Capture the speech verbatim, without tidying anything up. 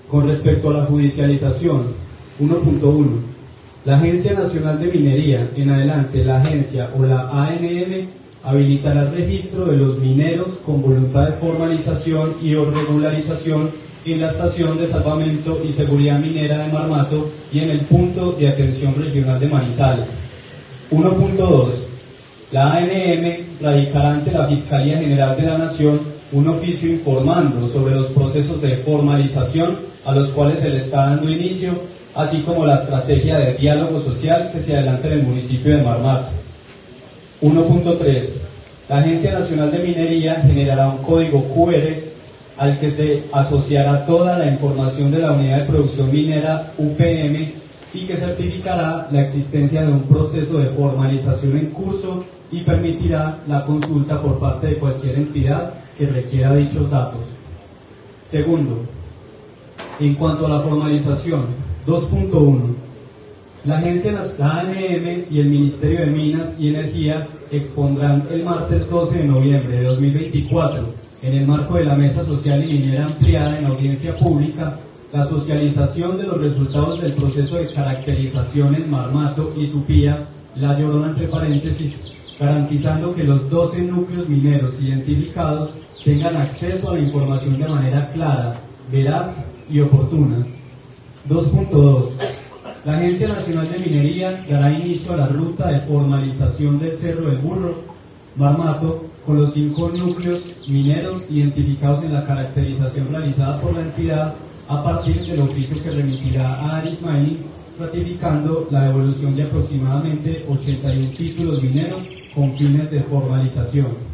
Con respecto a la judicialización, uno punto uno. La Agencia Nacional de Minería, en adelante la agencia o la A N M, habilitará el registro de los mineros con voluntad de formalización y o regularización en la Estación de Salvamento y Seguridad Minera de Marmato y en el Punto de Atención Regional de Manizales. uno punto dos. La A N M radicará ante la Fiscalía General de la Nación un oficio informando sobre los procesos de formalización a los cuales se le está dando inicio, así como la estrategia de diálogo social que se adelanta en el municipio de Marmato. uno punto tres. La Agencia Nacional de Minería generará un código Q R al que se asociará toda la información de la Unidad de Producción Minera U P M y que certificará la existencia de un proceso de formalización en curso y permitirá la consulta por parte de cualquier entidad que requiera dichos datos. Segundo, en cuanto a la formalización, dos punto uno. La Agencia la A N M y el Ministerio de Minas y Energía expondrán el martes doce de noviembre de dos mil veinticuatro, en el marco de la Mesa Social y Minera ampliada en audiencia pública, la socialización de los resultados del proceso de caracterización en Marmato y Supía, La Llorona entre paréntesis, garantizando que los doce núcleos mineros identificados tengan acceso a la información de manera clara, veraz y oportuna. dos punto dos. La Agencia Nacional de Minería dará inicio a la ruta de formalización del Cerro del Burro, Marmato, con los cinco núcleos mineros identificados en la caracterización realizada por la entidad a partir del oficio que remitirá a Aris Mining, ratificando la devolución de aproximadamente ochenta y uno títulos mineros con fines de formalización.